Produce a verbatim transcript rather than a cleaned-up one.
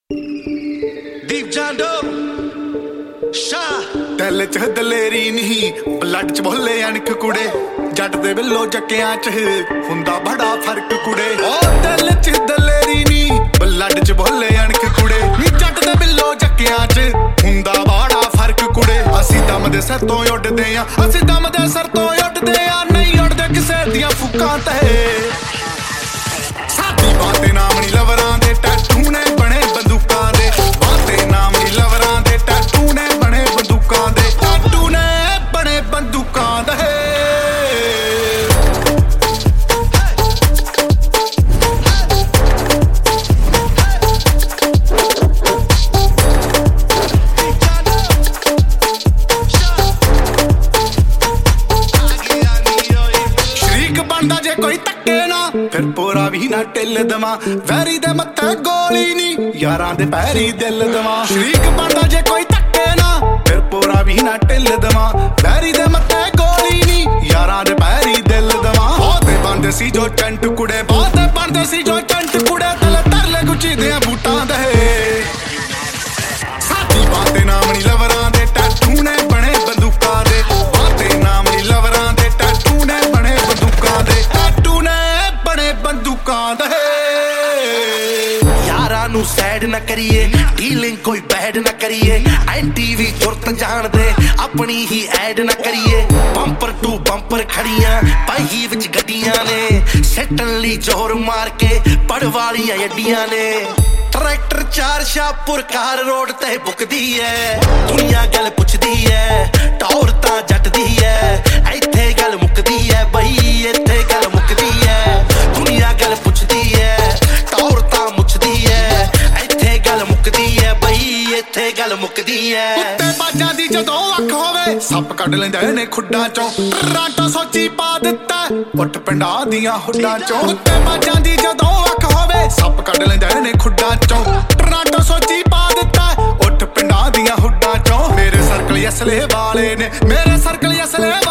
ਦੀਪ ਜਾਂਡੋ ਸ਼ਾ ਦਿਲ ਚ ਦਲੇਰੀ ਨਹੀਂ ਬਲੱਡ ਚ ਬੋਲੇ ਅਣਖ ਕੁੜੇ ਜੱਟ ਦੇ ਬਿੱਲੋ ਜੱਕਿਆਂ ਚ ਹੁੰਦਾ ਬੜਾ ਫਰਕ ਕੁੜੇ ਓ ਦਿਲ ਚ ਦਲੇਰੀ ਨਹੀਂ ਬਲੱਡ ਚ ਬੋਲੇ ਅਣਖ ਕੁੜੇ ਨੀ ਜੱਟ ਦੇ ਬਿੱਲੋ ਜੱਕਿਆਂ ਚ ਹੁੰਦਾ ਬੜਾ ਫਰਕ ਕੁੜੇ ਅਸੀਂ ਦਮ ਦੇ ਸਿਰ ਤੋਂ ਉੱਡਦੇ ਆ ਅਸੀਂ ਦਮ ਦੇ ਸਿਰ ਤੋਂ ਉੱਡਦੇ ਆ ਨਹੀਂ ਉੱਡਦੇ ਕਿਸੇ ਦੀਆਂ ਫੁੱਕਾਂ ਤੇ ਸਾਡੀ ਬਾਤੇ ਨਾਮ ਨੀ ਲਵਰਾਂ ਦੇ ਟੈਟੂ ਨੇ ਬਣੇ ਬੰਦੂਕਾਂ ਦੇ ਬਾਤੇ ਨਾਮ ਨੀ ਲਵਰਾਂ ਦੇ ਟੈਟੂ ਨੇ ਬਣੇ ਬੰਦੂਕਾਂ ਦੇ ਟੈਟੂ ਨੇ ਬਣੇ ਬੰਦੂਕਾਂ ਦੇ ਸ਼ਰੀਕ ਬਣਦਾ ਜੇ ਕੋਈ ਧੱਕੇ ਨਾ ਫਿਰ ਪੂਰਾ ਵੀ ਨਾ ਢਿੱਲ ਦਵਾਂ ਵੈਰੀ ਦੇ ਮੱਥੇ ਗੋਲੀ ਨੀ ਯਾਰਾਂ ਦੇ ਪੈਰੀ ਦਿਲ ਦਵਾਂ ਸ਼ਰੀਕ ਬਣਦਾ ਜੇ ਕੋਈ ਧੱਕੇ ਨਾ ਫਿਰ ਪੂਰਾ ਵੀ ਨਾ ਢਿੱਲ ਦਵਾਂ ਵੈਰੀ ਦੇ ਮੱਥੇ ਗੋਲੀ ਨੀ ਯਾਰਾਂ ਦੇ ਪੈਰੀ ਦਿਲ ਦਵਾਂ ਬਹੁਤੇ ਬੰਦੇ ਸੀ ਜੋ ਟੈਂਟ ਕੁੜੇ ਬਹੁਤੇ ਬੰਦੇ ਸੀ ਜੋ ਟੈਂਟ ਕੁੜੇ ਤਲੇ ਤਰਲੇ ਗੁੱਚੀ ਦੇ ਬੂਟਾਂ ਦੇ ਸਾਡੀ ਬਾਤੇ ਨਾਮ ਨੀ ਲਵਰਾਂ ਦੇ ਟੈਟੂ ਨੇ ਬਣੇ ਬੰਦੂਕਾਂ ਦੇ ਬਾਤੇ ਨਾਮ ਨੀ ਲਵਰਾਂ ਦੇ ਟੈਟੂ ਨੇ ਬਣੇ ਬੰਦੂਕਾਂ ਦੇ ਟੈਟੂ ਨੇ ਬਣੇ ਬੰਦੂਕਾਂ ਦੇ ਯਾਰਾਂ ਨੂੰ ਸੈਡ ਨਾ ਕਰੀਏ ਡੀਲਿੰਗ ਕੋਈ ਬੈਡ ਨਾ ਕਰੀਏ ਐਂਟੀ ਵੀ ਤੁਰਤ ਜਾਣਦੇ ਆਪਣੀ ਹੀ ਐਡ ਨਾ ਕਰੀਏ ਬੰਪਰ ਟੂ ਬੰਪਰ ਖੜੀਆਂ ਪਾਈ ਵਿੱਚ ਗੱਡੀਆਂ ਨੇ ਸੱਟਣ ਲਈ ਜ਼ੋਰ ਮਾਰ ਕੇ ਪੜ ਵਾਲੀਆਂ ਅੱਡੀਆਂ ਨੇ ਟਰੈਕਟਰ ਚਾਰ ਸ਼ਾਹਪੁਰ ਕਾਰ ਰੋਡ ਤੇ ਬੁੱਕਦੀ ਐ ਦੁਨੀਆ ਗੱਲ ਪੁੱਛਦੀ ਐ ਟੌਰ ਤਾਂ ਜੱਟ ਦੀ ਐ ਇੱਥੇ ਗੱਲ ਮੁੱਕਦੀ ਐ ਬਈ ਇੱਥੇ ਗੱਲ ਮੁੱਕਦੀ ਐ ਦੁਨੀਆ ਗੱਲ ਪੁੱਛਦੀ ਐ ਟੌਰ ਤਾਂ ਮੁੱਛਦੀ ਐ ਇੱਥੇ ਗੱਲ ਮੁੱਕਦੀ ਐ ਬਈ ਇੱਥੇ ਗੱਲ ਮੁੱਕਦੀ ਐ ਉੱਤੇ ਬਾਜਾਂ ਦੀ ਜਦੋਂ ਅੱਖ ਹੋਵੇ ਸੱਪ ਕੱਢ ਲੈਂਦੇ ਨੇ ਖੁੱਡਾਂ ਚੋਂ ਟਰਾਂਟੋ ਸੋਚੀ ਪਾ ਦਿੱਤਾ ਉੱਠ ਪਿੰਡਾਂ ਦੀਆਂ ਹੁੱਡਾਂ ਚੋਂ ਉੱਤੇ ਬਾਜਾਂ ਦੀ ਜਦੋਂ ਅੱਖ ਹੋਵੇ ਸੱਪ ਕੱਢ ਲੈਂਦੇ ਨੇ ਖੁੱਡਾਂ ਚੋਂ ਟਰਾਂਟੋ ਸੋਚੀ ਪਾ ਦਿੱਤਾ ਉੱਠ ਪਿੰਡਾਂ ਦੀਆਂ ਹੁੱਡਾਂ ਚੋਂ ਮੇਰੇ ਸਰਕਲ ਅਸਲੇ ਵਾਲੇ ਨੇ ਮੇਰੇ ਸਰਕਲ ਅਸਲੇ